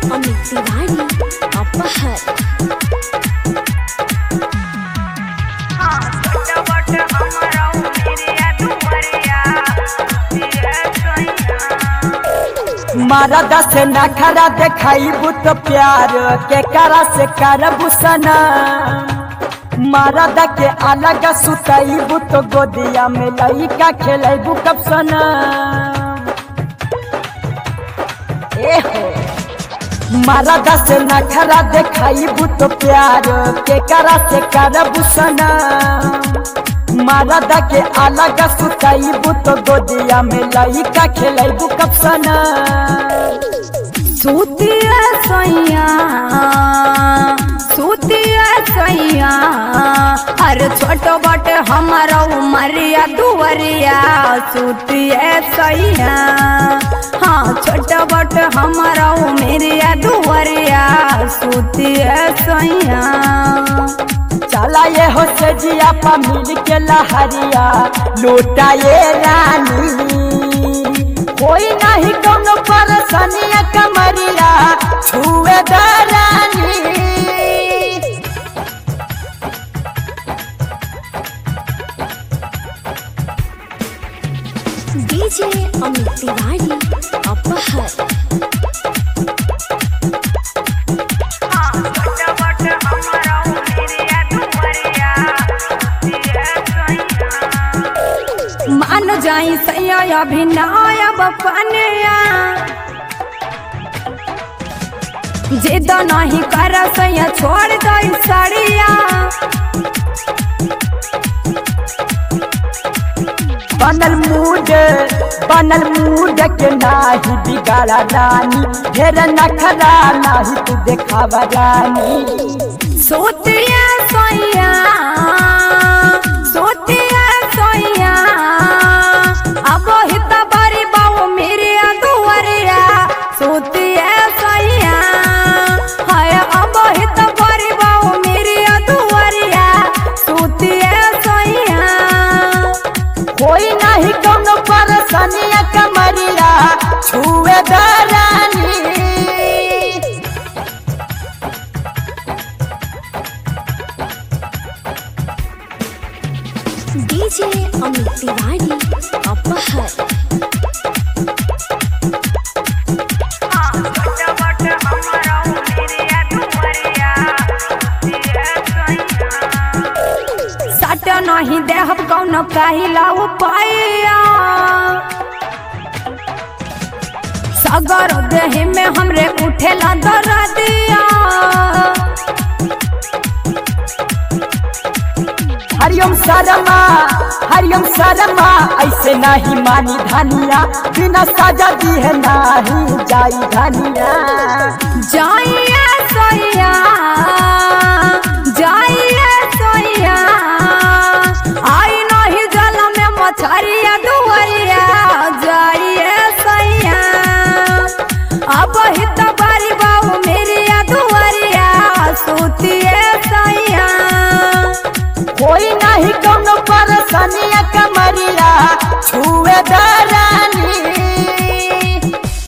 अमित तिवारी अपहर। मरद से नखरा देखाइबू तो प्यार के करा से करबू सना। मरद के अलग सुतइबू तो गोदिया में लइका खेलबू कब सना। मरद से नखरा देखाइबू तो प्यार के करा से करबू सना। मरद के अलग सुतइबू तो गोदिया में लइका खेलबू कब सना। सूतिया सैया सूतिया सैया अरे छोटो बटे हमारा उमरिया दुवरिया सूतिया सैया। हाँ छोटो बटे हमारा उमरिया दुवरिया सूतिया सैया। चला ये हो से जिया पा मिल के लहरिया लूटा ये रानी। कोई नहीं कौनो परेशानिया कमरिया छुए रानी। डीजे अमित तिवारी अपहर। मान जाई सैया अभिनय बपनिया जिद नहीं कर सैया छोड़ दई सड़िया। बनल मूड के नाही बिगाड़ा रानी। ढेर नखरा नाही तू देखावा रानी। सोतिया सोया सोतिया सोया अब हित बारी बाबू मेरे दुवरिया सोतिया सोया। हाय अब हित बारी बाबू मेरे दुवरिया सोतिया सोया। कोई नहीं कौनो परेशानिया कमरिया छुए रानी। डीजे अमित तिवारी अपहर। सट नहीं देहब कौनो कहिला उपाया। सगर देह में हमरे उठेला दर्दिया। हरिओम शर्मा ऐसे नहीं मानी धनिया। बिना सजा दी है नहीं जाई धनिया। जाइए